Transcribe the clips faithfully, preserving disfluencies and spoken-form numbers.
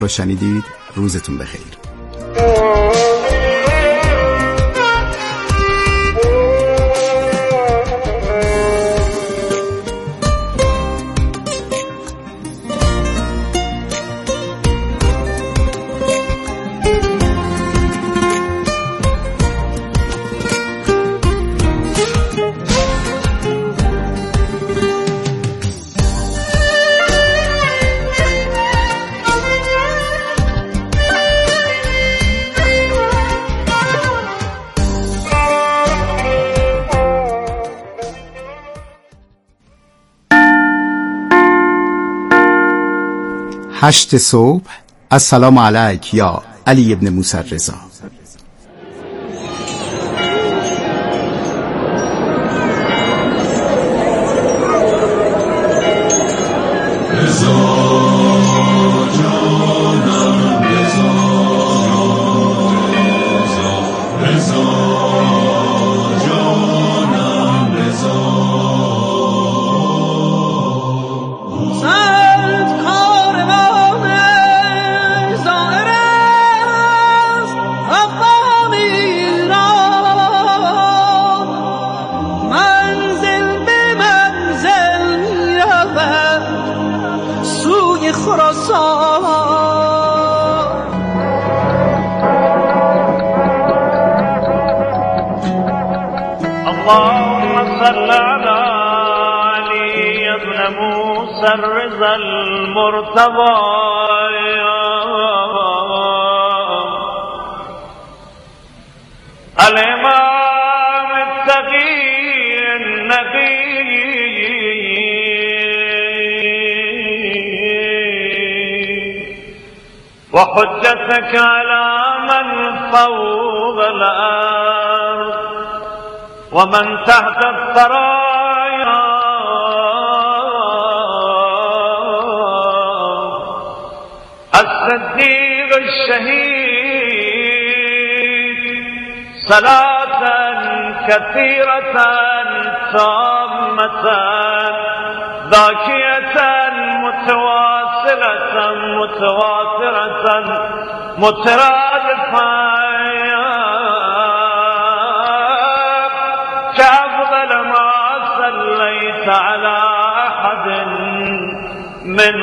رو شنیدید. روزتون بخیر. هشت صبح. السلام علیک یا علی ابن موسی رضا. اللهم صل على علي ابن موسى الرضا المرتضى الإمام التقي النقي وحجتك على من فوق الأرض ومن تحت الثرايا الصديق الشهيد صلاة كثيرة تامة ذاكية متواصلة متواترة مترادفة كأفضل ما صليت على أحد من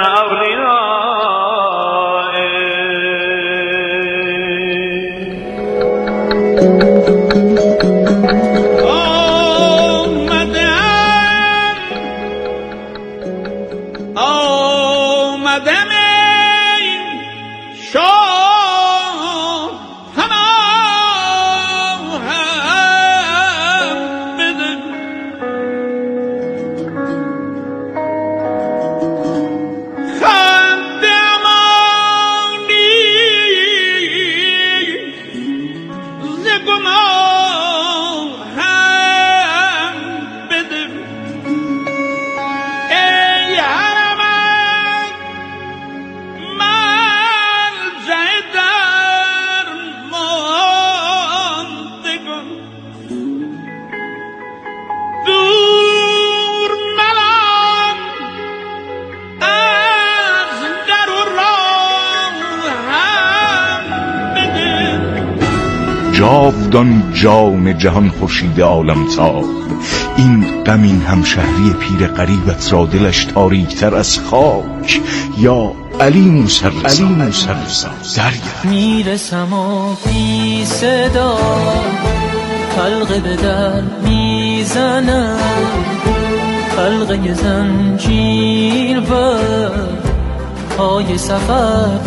جاودان جان جهان خورشید عالم تاب، این غمین همشهری پیر غریبت را دلش تاریکتر از خاک. یا علی موسی رضا درگرد. میرسم و بی صدا حلقه به در میزنم، حلقه زنجیر و پای سفر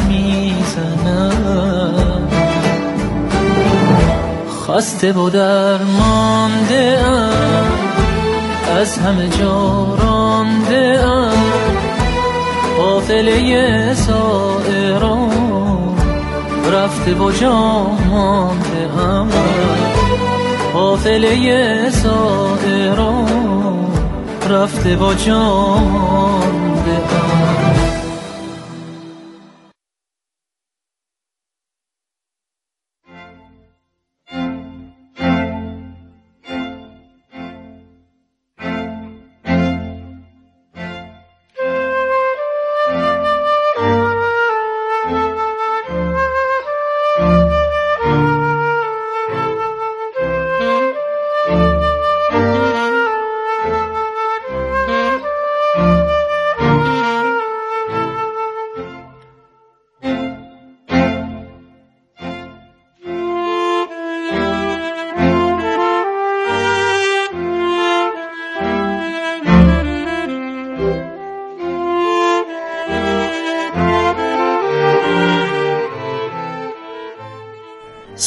میزنم. خسته و درمانده ام، از همه جا رانده ام، قافله سائران رفته و جا مانده ام. قافله سائران رفته و جا مانده ام.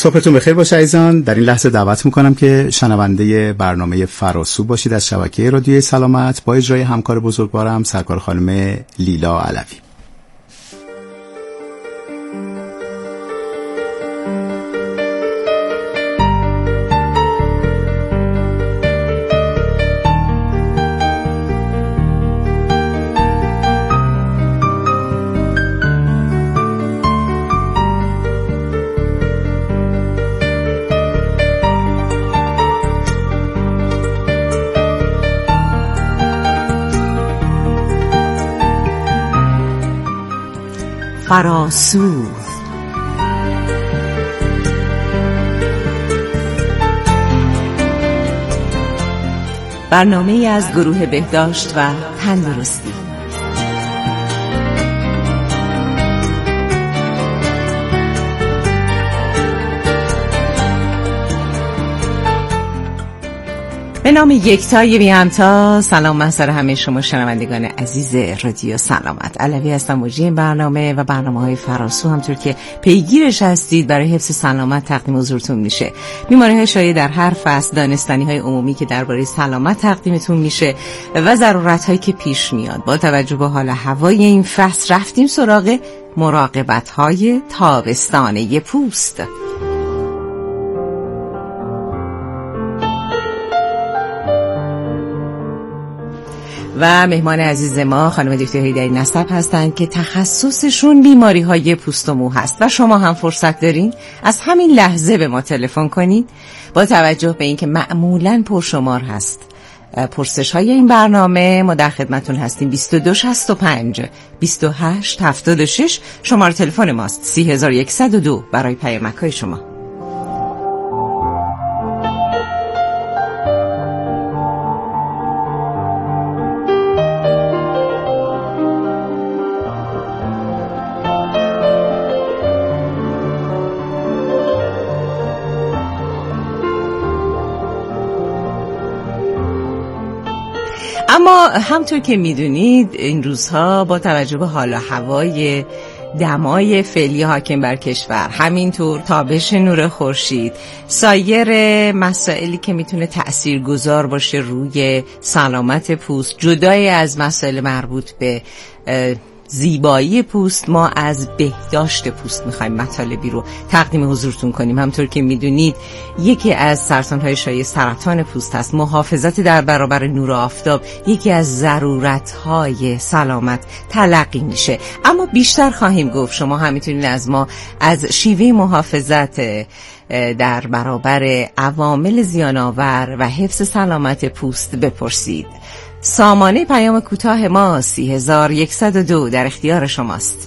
صبحتون بخیر باشه عزیزان. در این لحظه دعوت میکنم که شنونده برنامه فراسو باشید از شبکه رادیوی سلامت با اجرای همکار بزرگوارم سرکار خانم لیلا علوی. فراسو برنامه از گروه بهداشت و تندرستی. به نام یکتای بی همتا. سلام محضر همه شما شنوندگان عزیز رادیو سلامت. علوی هستم، مجری این برنامه و برنامه‌های فراسو همطور که پیگیرش هستید برای حفظ سلامت تقدیم حضورتون میشه. بیماری‌های شایع در هر فصل، دانستنی‌های عمومی که درباره سلامت تقدیمتون میشه و ضرورت‌هایی که پیش میاد. با توجه به حال هوای این فصل رفتیم سراغ مراقبت‌های تابستانه پوست. و مهمان عزیز ما خانم دکتر هیدری نسب هستند که تخصصشون بیماری های پوست و مو هست و شما هم فرصت دارین از همین لحظه به ما تلفن کنید. با توجه به اینکه معمولاً پرشمار هست پرسش های این برنامه، ما در خدمتون هستیم. بیست و دو شصت و پنج بیست و هشت هفتاد و شش شماره تلفن ماست. سی هزار و صد و دو برای پیامک های شما. اما همطور که میدونید این روزها با توجه به حال و هوای دمای فعلی حاکم بر کشور، همینطور تابش نور خورشید، سایر مسائلی که میتونه تأثیرگذار باشه روی سلامت پوست، جدای از مسائل مربوط به زیبایی پوست، ما از بهداشت پوست میخوایم مطالبی رو تقدیم حضورتون کنیم. همطور که میدونید یکی از سرطان‌های شایع سرطان پوست هست. محافظت در برابر نور آفتاب یکی از ضرورت‌های سلامت تلقی میشه. اما بیشتر خواهیم گفت. شما هم میتونید از ما از شیوه محافظت در برابر عوامل زیان‌آور و حفظ سلامت پوست بپرسید. سامانه پیام کوتاه ما سی هزار و صد و دو در اختیار شماست.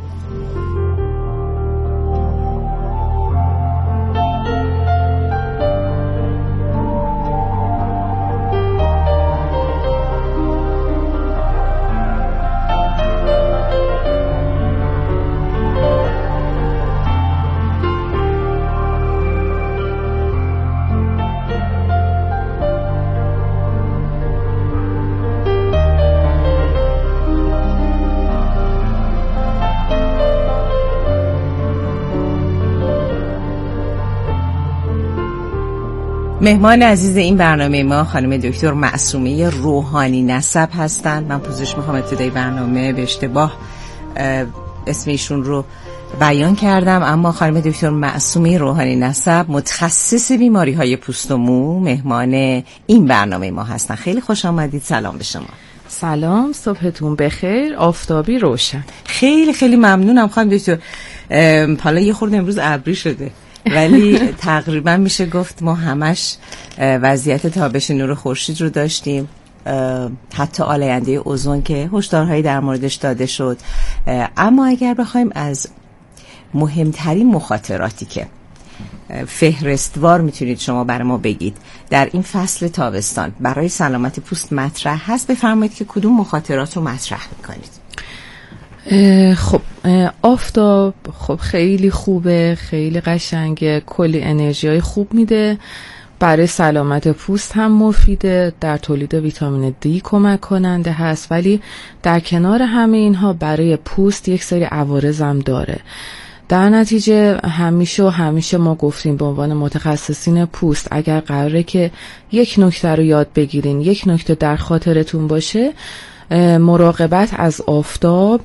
مهمان عزیز این برنامه ما خانم دکتر معصومه روحانی نسب هستند. من پوزش میخوام ابتدای برنامه به اشتباه اسم ایشون رو بیان کردم، اما خانم دکتر معصومه روحانی نسب متخصص بیماری های پوست و مو مهمان این برنامه ما هستن. خیلی خوش آمدید. سلام به شما. سلام، صبحتون بخیر، آفتابی روشن. خیلی خیلی ممنونم خانم دکتر. حالا یه خورده امروز ابری شده ولی تقریبا میشه گفت ما همش وضعیت تابش نور خورشید رو داشتیم، حتی آلاینده اوزون که هشدارهایی در موردش داده شد. اما اگر بخوایم از مهمترین مخاطراتی که فهرستوار میتونید شما برای ما بگید در این فصل تابستان برای سلامت پوست مطرح هست، بفرمایید که کدوم مخاطرات رو مطرح میکنید؟ خب آفتاب خب خیلی خوبه، خیلی قشنگه، کلی انرژی های خوب میده، برای سلامت پوست هم مفیده، در تولید ویتامین دی کمک کننده هست، ولی در کنار همه اینها برای پوست یک سری عوارض هم داره. در نتیجه همیشه و همیشه ما گفتیم به عنوان متخصصین پوست اگر قراره که یک نکته رو یاد بگیرین، یک نکته در خاطرتون باشه، مراقبت از آفتاب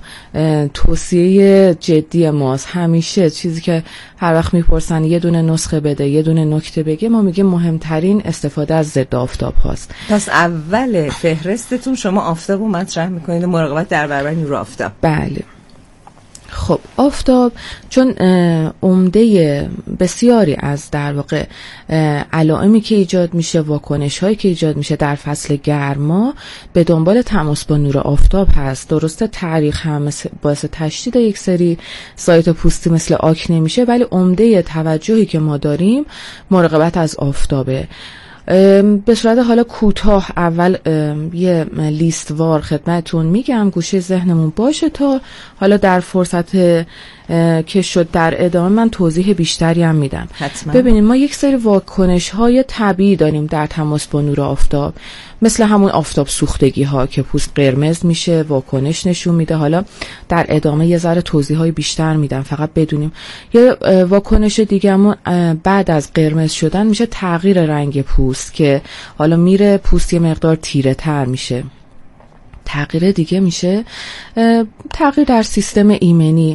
توصیه جدی ماست. همیشه چیزی که هر وقت میپرسن یه دونه نسخه بده، یه دونه نکته بگه، ما میگیم مهمترین استفاده از ضد آفتاب هاست. پس اول فهرستتون شما آفتاب رو مطرح میکنید، مراقبت در برابر نور آفتاب. بله. خب آفتاب چون عمده بسیاری از در واقع علائمی که ایجاد میشه، واکنش هایی که ایجاد میشه در فصل گرما به دنبال تماس با نور آفتاب هست. درسته تاریخ هم باعث تشدید یک سری سایت پوستی مثل آکنه میشه، ولی عمده توجهی که ما داریم مراقبت از آفتابه. به صورت حالا کوتاه اول یه لیستوار خدمتون میگم، گوشه ذهنمون باشه تا حالا در فرصت که شد در ادامه من توضیح بیشتری هم میدم. حتما. ببینید ما یک سری واکنش های طبیعی داریم در تماس با نور آفتاب، مثل همون آفتاب سوختگی ها که پوست قرمز میشه، واکنش نشون میده. حالا در ادامه یه ذره توضیح های بیشتر میدم، فقط بدونیم. یه واکنش دیگه همون بعد از قرمز شدن میشه تغییر رنگ پوست که حالا میره پوست یه مقدار تیره تر میشه. تغییر دیگه میشه تغییر در سیستم ایمنی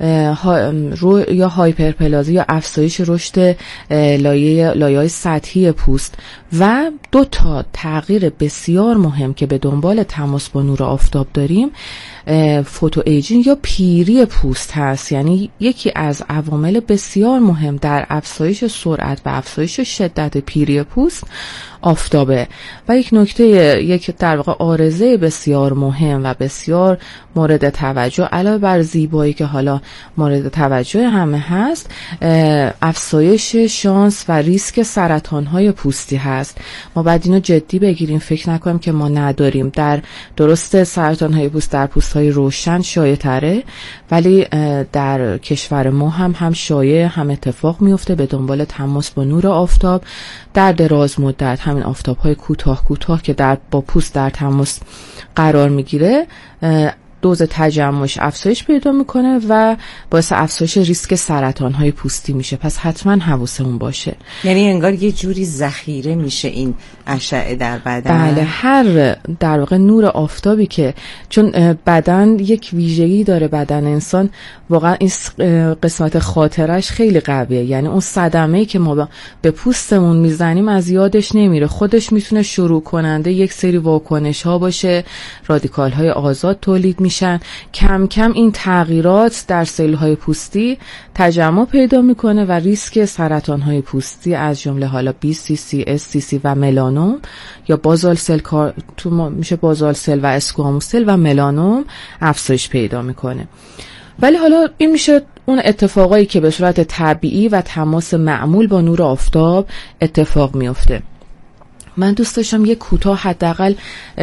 رو یا هایپرپلازی یا افزایش رشد لایه لایه‌های سطحی پوست. و دو تا تغییر بسیار مهم که به دنبال تماس با نور آفتاب داریم فوتو ایجینگ یا پیری پوست هست. یعنی یکی از عوامل بسیار مهم در افزایش سرعت و افزایش شدت پیری پوست آفتابه. و یک نکته یک در واقع عارضه بسیار مهم و بسیار مورد توجه علاوه بر زیبایی که حالا مورد توجه همه هست، افزایش شانس و ریسک سرطان‌های پوستی هست. ما باید اینو جدی بگیریم، فکر نکنیم که ما نداریم. در درست سرطان‌های پوست در پوست‌های روشن شایع‌تره، ولی در کشور ما هم هم شایع هم اتفاق میفته به دنبال تماس با نور آفتاب در دراز مدت. همین آفتاب‌های کوتاه کوتاه که در با پوست در تماس قرار میگیره دوز تجمعش افزایش پیدا میکنه و باعث افزایش ریسک سرطان‌های پوستی میشه. پس حتما حواسمون باشه. یعنی انگار یه جوری ذخیره میشه این اشعه در بدن. بله، هر در واقع نور آفتابی که چون بدن یک ویژگی داره، بدن انسان واقعا این قسمت خاطرش خیلی قویه. یعنی اون صدمه‌ای که ما به پوستمون میزنیم از یادش نمیره، خودش میتونه شروع کننده یک سری واکنش ها باشه، رادیکال های آزاد تولید میشن. کم کم این تغییرات در سلول های پوستی تجمع پیدا میکنه و ریسک سرطان های پوستی از جمله حالا بی سی سی، اس سی سی و ملانوم یا بازال سل کار تو میشه بازال سل و اسکواموس سل و ملانوم افزایش پیدا میکنه. ولی حالا این میشه اون اتفاقایی که به صورت طبیعی و تماس معمول با نور آفتاب اتفاق میفته. من دوست داشتم یک کوتاه حداقل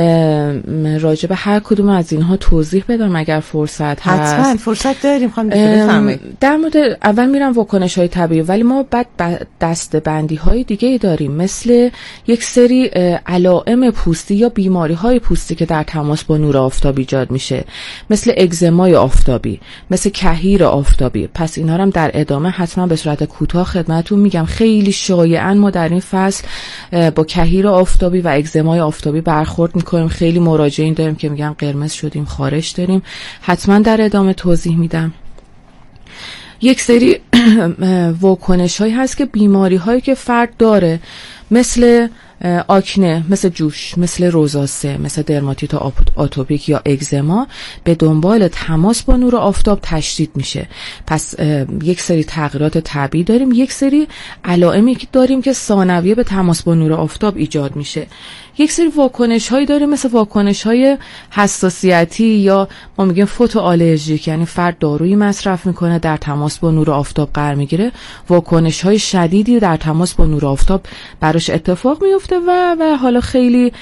راجع به هر کدوم از اینها توضیح بدم اگر فرصت هست. حتما فرصت داریم. خانم بفرمایید. در مورد اول میرم واکنش های طبیعی، ولی ما بعد دسته بندی های دیگه داریم، مثل یک سری علائم پوستی یا بیماری های پوستی که در تماس با نور آفتاب ایجاد میشه، مثل اگزمای آفتابی، مثل کهیر آفتابی. پس اینا رو هم در ادامه حتما به صورت کوتاه خدمتتون میگم. خیلی شایعاً ما در این فصل با کهیر آفتابی و اگزمای آفتابی برخورد میکنیم. خیلی مراجعین داریم که میگن قرمز شدیم، خارش داریم. حتما در ادامه توضیح میدم. یک سری واکنش هایی هست که بیماری هایی که فرد داره، مثل آکنه، مثل جوش، مثل روزاسه، مثل درماتیت آتوپیک یا اگزما به دنبال تماس با نور آفتاب تشدید میشه. پس یک سری تغییرات طبیعی داریم، یک سری علائمی که داریم که ثانویه به تماس با نور آفتاب ایجاد میشه. یک سری واکنش هایی داریم مثل واکنش های حساسیتی یا ما میگیم فوتو آلرژیک، یعنی فرد دارویی مصرف میکنه در تماس با نور آفتاب قرار میگیره، واکنش های شدیدی در تماس با نور آفتاب براش اتفاق میفته و و حالا خیلی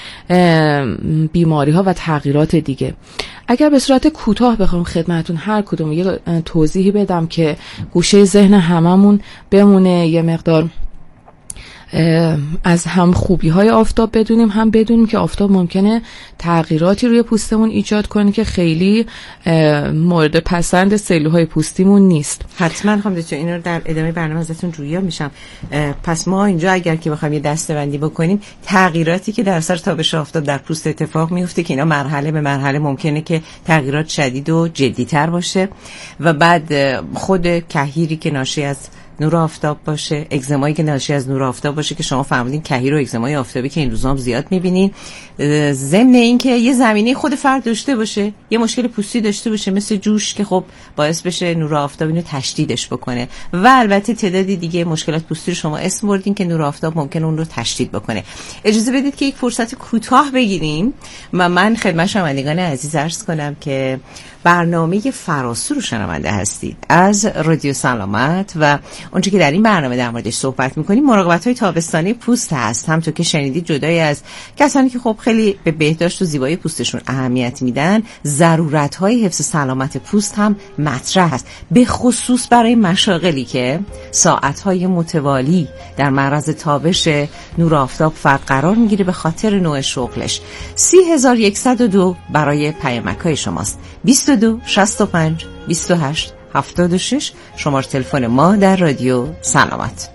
بیماری ها و تغییرات دیگه. اگر به صورت کوتاه بخوام خدمتون هر کدوم یه توضیحی بدم که گوشه ذهن هممون بمونه، یه مقدار از هم خوبی های آفتاب بدونیم، هم بدونیم که آفتاب ممکنه تغییراتی روی پوستمون ایجاد کنه که خیلی مورد پسند سلولهای پوستیمون نیست. حتما خانم دکتر این رو در ادامه برنامه ازتون جویا میشم. پس ما اینجا اگر که بخوایم یه دسته‌بندی بکنیم، تغییراتی که در اثر تابش آفتاب در پوست اتفاق میفته که اینا مرحله به مرحله ممکنه که تغییرات شدید و جدی‌تر باشه و بعد خود کهیری که ناشی از نور آفتاب باشه، اگزمایی که ناشی از نور آفتاب باشه که شما فهمیدین کهیر و اگزمای آفتابی که این روزا هم زیاد می‌بینین، ضمن این که یه زمینه خود فرد داشته باشه، یه مشکل پوستی داشته باشه مثل جوش که خب باعث بشه نور آفتاب اینو تشدیدش بکنه و البته تعدادی دیگه مشکلات پوستی رو شما اسم بردین که نور آفتاب ممکنه اون رو تشدید بکنه. اجازه بدید که یک فرصت کوتاه بگیریم و من خدمت شنوندگان عزیز عرض کنم که برنامه فراسو رو شنونده هستید از رادیو سلامت و اونچه که در این برنامه در موردش صحبت می‌کنیم مراقبت‌های تابستانی پوست هست. همونطور که شنیدید جدای از کسانی که خب خیلی به بهداشت و زیبایی پوستشون اهمیت میدن، ضرورت‌های حفظ سلامت پوست هم مطرح است، به خصوص برای مشاغلی که ساعت‌های متوالی در معرض تابش نور آفتاب فرد قرار می‌گیره به خاطر نوع شغلش. سی هزار و صد و دو برای پیامک‌های شماست. بیست و دو شصت و پنج بیست و هشت هفتاد و شش شماره تلفن ما در رادیو سلامت.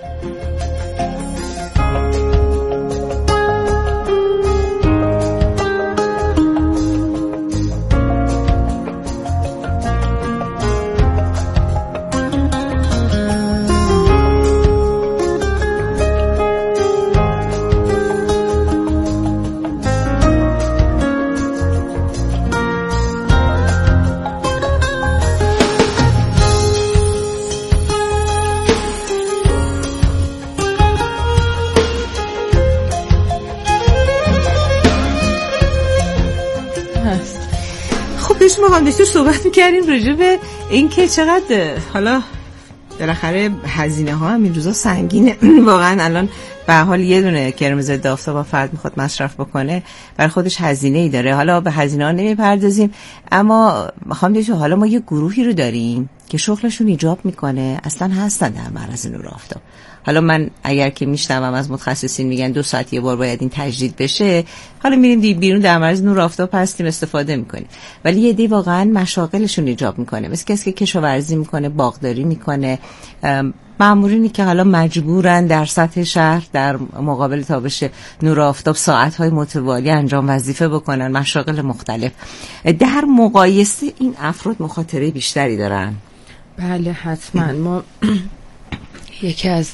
ما هم داشتیم صحبت میکردیم راجع به این که چقدر حالا بالاخره هزینه ها هم این روزا سنگینه. واقعا الان به حال یه دونه کرم ضد آفتاب با فرد میخواد مصرف بکنه برای خودش هزینه ای داره. حالا به هزینه ها نمیپردازیم، اما میخوام بگم حالا ما یه گروهی رو داریم که شغلشون ایجاب میکنه اصلا هستن در معرض نور آفتاب. حالا من اگر که میشنوم از متخصصین میگن دو ساعت یه بار باید این تجدید بشه، حالا میریم دی بیرون در معرض نور آفتاب هستیم استفاده میکنیم، ولی یه دی واقعا مشاغلشون ایجاب میکنه، مثل کسی که کشاورزی میکنه، باغداری میکنه، مامورینی که حالا مجبورن در سطح شهر در مقابل تابش نور آفتاب ساعت‌های متوالی انجام وظیفه بکنن، مشاغل مختلف. در مقایسه این افراد مخاطره بیشتری دارن. بله حتما. ما یکی از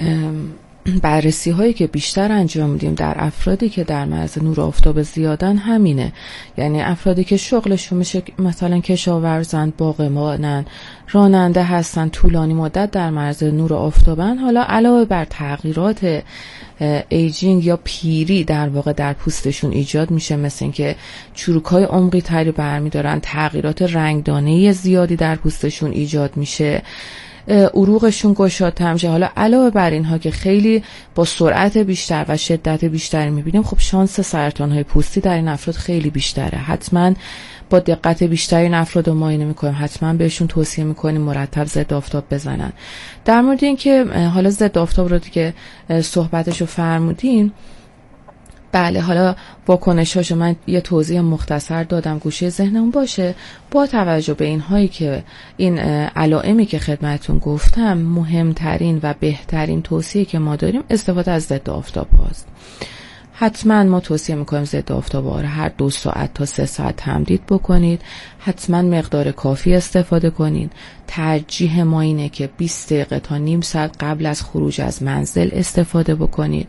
بررسی هایی که بیشتر انجام میدیم در افرادی که در معرض نور آفتاب زیادن همینه، یعنی افرادی که شغلشون میشه مثلا کشاورزن، باغبانن، راننده هستن، طولانی مدت در معرض نور آفتابن. حالا علاوه بر تغییرات ایجینگ یا پیری در واقع در پوستشون ایجاد میشه، مثل اینکه چروک‌های عمقی تری برمیدارن، تغییرات رنگدانه زیادی در پوستشون ایجاد میشه، عروقشون گشادتر میشه. حالا علاوه بر اینها که خیلی با سرعت بیشتر و شدت بیشتری میبینیم، خب شانس سرطان‌های پوستی در این افراد خیلی بیشتره. حتما با دقت بیشتری این افراد رو معاینه میکنیم، حتما بهشون توصیه میکنیم مرتب ضد آفتاب بزنن. در مورد این که حالا ضد آفتاب رو دیگه صحبتشو فرمودین، بله حالا واکنشاشو من یه توضیح مختصر دادم گوشه ذهنمون باشه. با توجه به اینهایی که این علائمی که خدمتتون گفتم، مهمترین و بهترین توصیه که ما داریم استفاده از ضد آفتاب هاست. حتما ما توصیه میکنیم ضد آفتاب ها رو هر دو ساعت تا سه ساعت تمدید بکنید. حتما مقدار کافی استفاده کنید. ترجیح ما اینه که بیست دقیقه تا نیم ساعت قبل از خروج از منزل استفاده بکنید.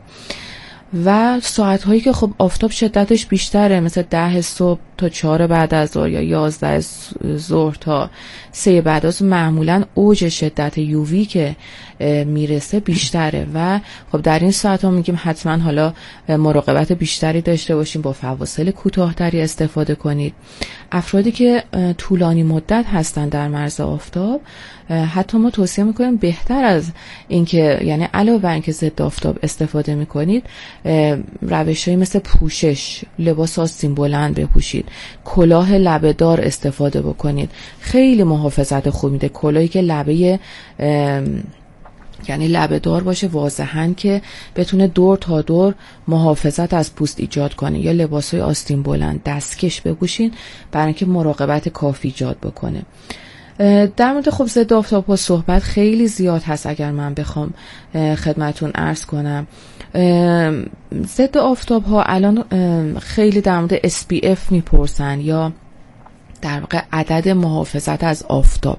و ساعت‌هایی که خب آفتاب شدتش بیشتره، مثل ده صبح تا چهار بعد از ظهر یا یازده ظهر تا سه بعد از ظهر، معمولاً اوج شدت یووی که میرسه بیشتره و خب در این ساعت‌ها میگیم حتما حالا مراقبت بیشتری داشته باشیم، با فواصل کوتاه‌تری استفاده کنید. افرادی که طولانی مدت هستن در معرض آفتاب، حتی ما توصیه میکنیم بهتر از اینکه، یعنی علاوه بر اینکه ضد آفتاب استفاده میکنید، روش‌هایی مثل پوشش، لباس آستین بلند بپوشید، کلاه لبه دار استفاده بکنید. خیلی محافظت خوب میده. کلاهی که لبه یعنی لبه دار باشه واضحاً که بتونه دور تا دور محافظت از پوست ایجاد کنه، یا لباسای آستین بلند دستکش بپوشین برای اینکه مراقبت کافی ایجاد بکنه. در مورد خب ضد آفتاب ها صحبت خیلی زیاد هست، اگر من بخوام خدمتون عرض کنم. ضد آفتاب ها الان خیلی در مورد اس پی اف میپرسن، یا در واقع عدد محافظت از آفتاب.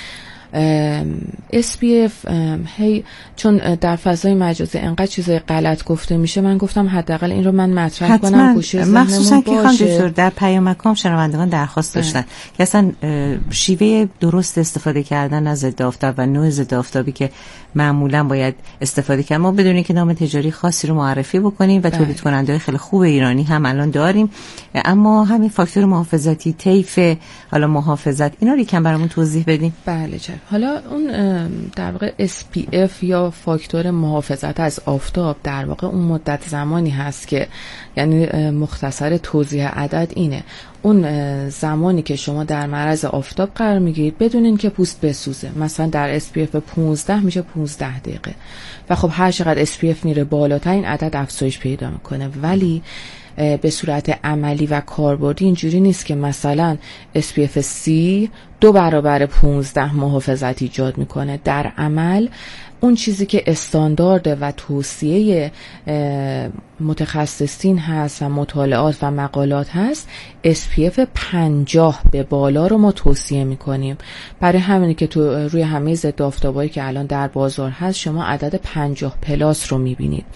اس پی اف هی چون در فضای مجازی انقدر چیزای غلط گفته میشه، من گفتم حداقل این رو من مطرح کنم گوشه ذهنمون باشه. مخصوصا که خانم دکتر در پیامکام شنوندگان درخواست داشتن که اصلا شیوه درست استفاده کردن از ضد آفتاب و نوع ضد آفتابی که معمولا باید استفاده کنیم، ما بدون اینکه نام تجاری خاصی رو معرفی بکنیم و تولید کننده خیلی خوب ایرانی هم الان داریم، اما همین فاکتور محافظتی، طیف حالا محافظت، اینا رو یکم برامون توضیح بدین. بله چه. حالا اون در واقع اس پی اف یا فاکتور محافظت از آفتاب در واقع اون مدت زمانی هست که، یعنی مختصر توضیح عدد اینه، اون زمانی که شما در معرض آفتاب قرار میگیرید بدون اینکه پوست بسوزه. مثلا در اس پی اف پانزده میشه پانزده دقیقه و خب هر چقدر اس پی اف میره بالاتر این عدد افزایش پیدا میکنه. ولی به صورت عملی و کاربردی اینجوری نیست که مثلا اس پی اف سی دو برابر پانزده محافظت ایجاد میکنه. در عمل اون چیزی که استاندارد و توصیه متخصصین هست و مطالعات و مقالات هست، اس پی اف پنجاه به بالا رو ما توصیه میکنیم. برای همینه که تو روی همه ضد آفتابایی که الان در بازار هست شما عدد پنجاه پلاس رو میبینید.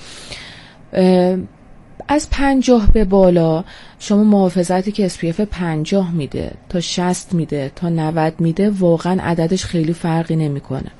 از پنجاه به بالا شما محافظتی که اس پی اف پنجاه میده تا شصت میده تا نود میده واقعا عددش خیلی فرقی نمیکنه.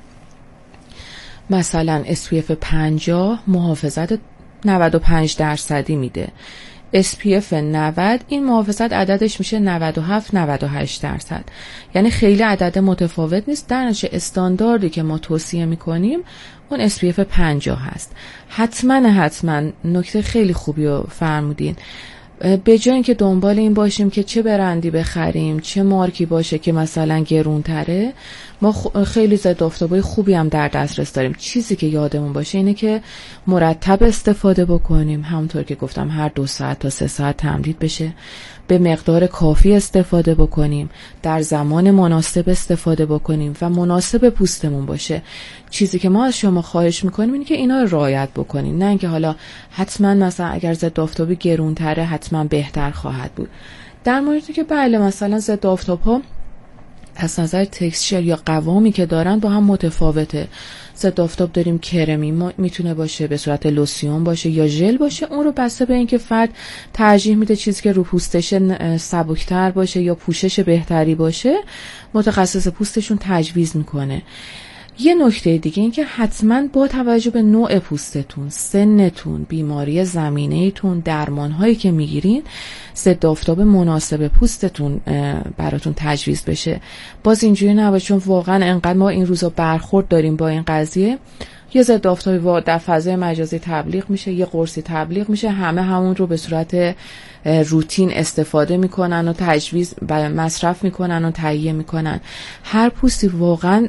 مثلا اس پی اف پنجاه محافظت نود و پنج درصدی میده، اس پی اف نود این محافظت عددش میشه نود و هفت نود و هشت درصد. یعنی خیلی عدد متفاوت نیست. در نتیجه استانداردی که ما توصیه میکنیم اون اس پی اف پنجاه هست. حتما حتما نکته خیلی خوبی رو فرمودین. به جای اینکه دنبال این باشیم که چه برندی بخریم، چه مارکی باشه که مثلا گرونتره، ما خیلی ضد آفتابای خوبی هم در دسترس داریم. چیزی که یادمون باشه اینه که مرتب استفاده بکنیم، همونطور که گفتم هر دو ساعت تا سه ساعت تمدید بشه، به مقدار کافی استفاده بکنیم، در زمان مناسب استفاده بکنیم و مناسب پوستمون باشه. چیزی که ما از شما خواهش میکنیم اینه که اینا رو رعایت بکنین، نه اینکه حالا حتما مثلا اگر ضد آفتابی گرونتره حتما بهتر خواهد بود. در موردی که بله مثلا ضد آفتاب‌ها از نظر تکسچر یا قوامی که دارن با هم متفاوته. ضد آفتاب داریم کرمی، میتونه باشه به صورت لوسیون باشه یا ژل باشه. اون رو بسته به اینکه فرد ترجیح میده چیزی که رو پوستش سبکتر باشه یا پوشش بهتری باشه، متخصص پوستشون تجویز میکنه. یه نکته دیگه این که حتما با توجه به نوع پوستتون، سنتون، بیماری زمینه‌تون، درمان‌هایی که میگیرین، ضد آفتاب مناسب پوستتون براتون تجویز بشه. باز اینجوری نباشه چون واقعا انقدر ما این روزا برخورد داریم با این قضیه، یه ضد آفتابی در فضای مجازی تبلیغ میشه، یه قرصی تبلیغ میشه، همه همون رو به صورت روتین استفاده میکنن و تجویز مصرف میکنن و تهیه میکنن. هر پوستی واقعا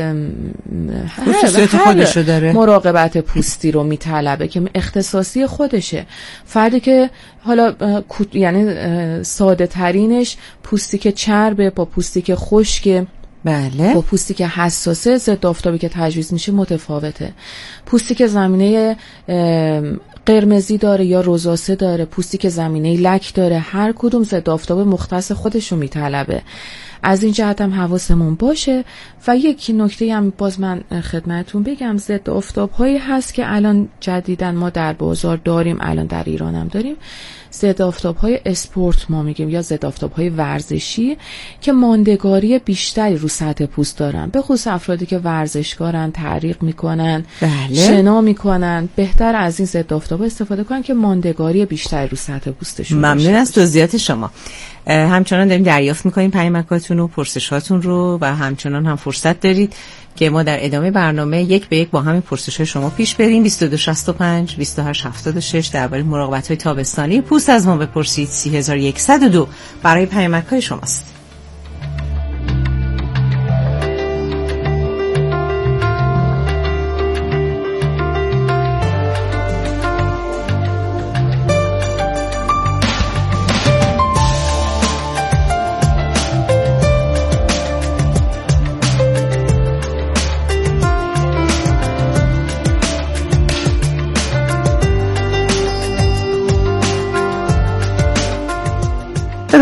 خصوصیت خودشو داره، مراقبت پوستی رو میطلبه که اختصاصی خودشه. فردی که حالا یعنی ساده ترینش پوستی که چربه با پوستی که خشکه، بله، با پوستی که حساسه، ضد آفتابی که تجویز میشه متفاوته. پوستی که زمینه قرمزی داره یا رزاسه داره، پوستی که زمینه لک داره، هر کدوم ضد آفتاب مختص خودشو میطلبه. از این جهت هم حواسمون باشه. و یک نکته هم باز من خدمتتون بگم، ضد آفتاب هایی هست که الان جدیداً ما در بازار داریم، الان در ایران هم داریم، ضد آفتاب های اسپورت ما میگیم یا ضد آفتاب های ورزشی که ماندگاری بیشتری رو سطح پوست دارن. به خصوص افرادی که ورزشکارن، تعریق میکنن، بله، شنا میکنن، بهتر از این ضد آفتاب استفاده کنن که ماندگاری بیشتری رو سطح پوستشون باشه. ممنون از توضیحات شما. همچنان داریم دریافت میکنیم پیامکاتون و پرسشاتون رو و همچنان هم فرصت دارید که ما در ادامه برنامه یک به یک با همین پرسش‌های شما پیش بریم. بیست و دو شصت و پنج بیست و هشت هفتاد و شش درباره مراقبت‌های تابستانی پوست از ما بپرسید. سی هزار و یکصد و دو برای پیامک‌های شماست.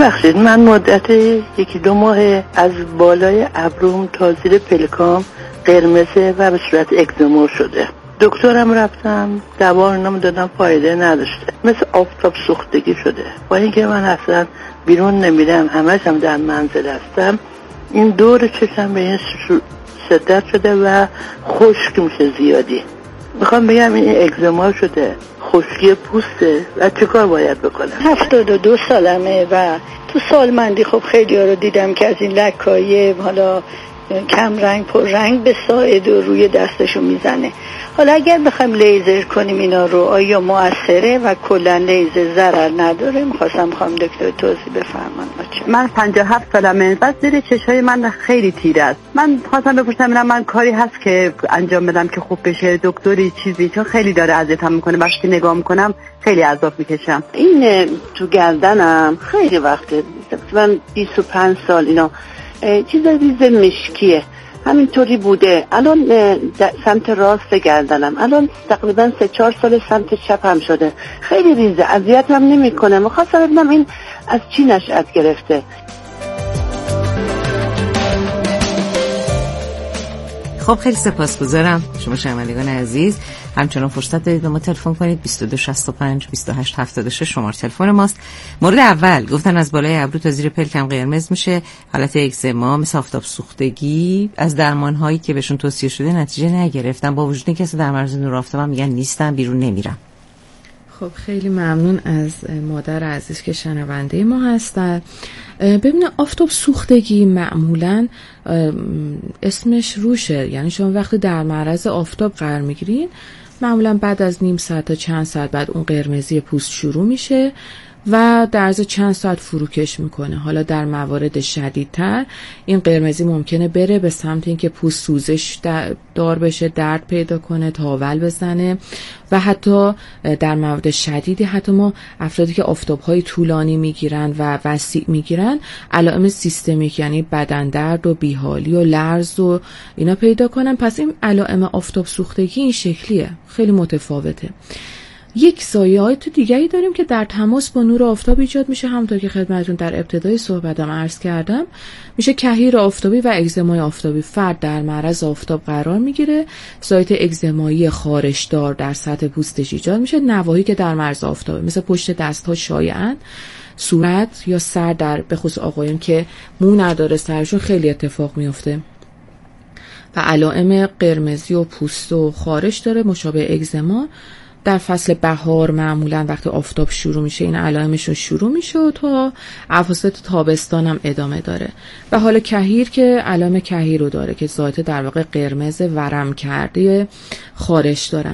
ببخشید من مدت یکی دو ماه از بالای ابروم تا زیر پلکام قرمزه و به صورت اگزما شده. دکترم رفتم، دوا نام دادم، فایده نداشته، مثل آفتاب سوختگی شده. با اینکه من اصلا بیرون نمیرم، همش هم در منزل هستم، این دور چشم به این شدت شده و خشک میشه زیادی. میخوام بگم این اگزما شده، خشکی پوسته و چه کار باید بکنم؟ هفتاد و دو سالمه و تو سالمندی خب خیلی ها رو دیدم که از این لکای حالا کم رنگ پر رنگ به ساعد و روی دستشو میزنه. حالا اگر بخوایم لیزر کنیم اینا رو آیا مؤثره و کلا لیزر ضرر نداره؟ میخواستم خانم دکتر توضیح بفرمان. من پنجاه و هفت سالمه، بس زیر چشای من خیلی تیره است. من خواستم بپرسم من کاری هست که انجام بدم که خوب بشه؟ دکتری چیزی؟ چون خیلی داره اذیتم میکنه، وقتی نگاه میکنم خیلی عذاب میکشم. این تو گردنم خیلی وقته، من بیست و پنج سال اینا چیز ریز مشکیه همینطوری بوده. الان سمت راست گردنم الان تقریبا سه چهار سال سمت چپ هم شده، خیلی ریزه، اذیتم نمیکنه. می‌خواستم ببینم این از چی نشأت گرفته. خب خیلی سپاسگزارم شما شنوندگان عزیز. همچنان فرصت دارید به ما تلفن کنید. بیست و دو شصت و پنج بیست و هشت هفتاد و شش شماره تلفن ماست. مورد اول گفتن از بالای ابرو تا زیر پلکم قرمز میشه، حالت اگزما مثل آفتاب سوختگی. از درمان هایی که بهشون توصیه شده نتیجه نگرفتم، با وجود اینکه در معرض نور آفتابم میگن نیستم، بیرون نمیرم. خب خیلی ممنون از مادر عزیز که شنونده ما هستن. ببینه آفتاب سوختگی معمولا اسمش روشه، یعنی شما وقتی در معرض آفتاب قرار میگیرین معمولا بعد از نیم ساعت تا چند ساعت بعد اون قرمزی پوست شروع میشه و در عرض چند ساعت فروکش میکنه. حالا در موارد شدیدتر این قرمزی ممکنه بره به سمت اینکه پوست سوزش دار بشه، درد پیدا کنه، تاول بزنه و حتی در موارد شدیدی حتی ما افرادی که آفتاب‌های طولانی میگیرن و وسیع میگیرن علائم سیستمیک یعنی بدن درد و بیحالی و لرز و اینا پیدا کنن. پس این علائم آفتاب سوختگی این شکلیه، خیلی متفاوته. یک ضایعات دیگری داریم که در تماس با نور آفتاب ایجاد میشه، همونطور که خدمتتون در ابتدای صحبتم عرض کردم. میشه کحیر آفتابی و اگزمای آفتابی. فرد در معرض آفتاب قرار میگیره، ضایعات اگزمایی خارشدار در سطح پوستش ایجاد میشه، نواحی که در معرض آفتابه مثل پشت دست‌ها شایعاً، صورت یا سر، در به خصوص آقایون که مو نداره سرشون خیلی اتفاق میفته و علائم قرمزی و پوست و خارش داره مشابه اگزما. در فصل بهار معمولا وقتی آفتاب شروع میشه این علائمشون شروع میشه و تا اواسط تابستان هم ادامه داره. و حالا کحیر که علائم کحیر رو داره که ذات در واقع قرمز ورم کرده خارش دارن.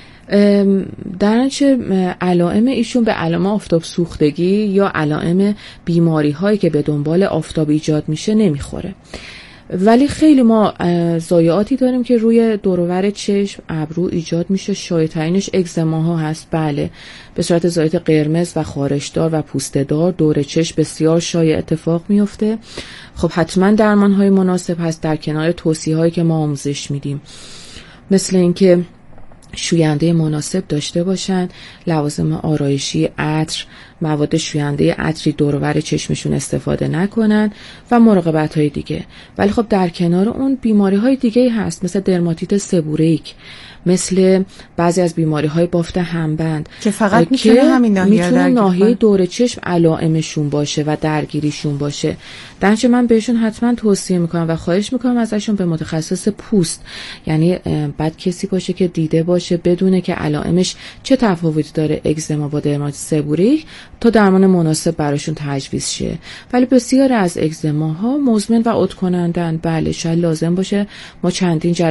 در نتیجه علائم ایشون به علائم آفتاب سوختگی یا علائم بیماری هایی که به دنبال آفتاب ایجاد میشه نمیخوره. ولی خیلی ما ضایعاتی داریم که روی دور و بر چشم، ابرو ایجاد میشه. شایع‌ترینش اگزماها هست، بله، به صورت ضایعات قرمز و خارشدار و پوسته‌دار دور چشم بسیار شایع اتفاق میفته. خب حتما درمان‌های مناسب هست در کنار توصیه‌هایی که ما آموزش میدیم، مثل اینکه شوینده مناسب داشته باشن، لوازم آرایشی، عطر، مواد شوینده عطری دور و بر چشمشون استفاده نکنن و مراقبت‌های دیگه. ولی خب در کنار اون بیماری‌های دیگه هست مثل درماتیت سبوریک، مثل بعضی از بیماری‌های بافت همبند که فقط میتونه همین ناحیه میتونه ناحیه دور چشم علائمشون باشه و درگیریشون باشه. درنچه من بهشون حتما توصیه میکنم و خواهش میکنم ازشون به متخصص پوست، یعنی بعد کسی باشه که دیده باشه بدونه که علائمش چه تفاوتی داره اگزما با درماتیت سبوریک تا درمان مناسب براشون تجویز شه. ولی بسیار از اگزماها مزمن و عود کنندن، بله شاید لازم باشه ما چندین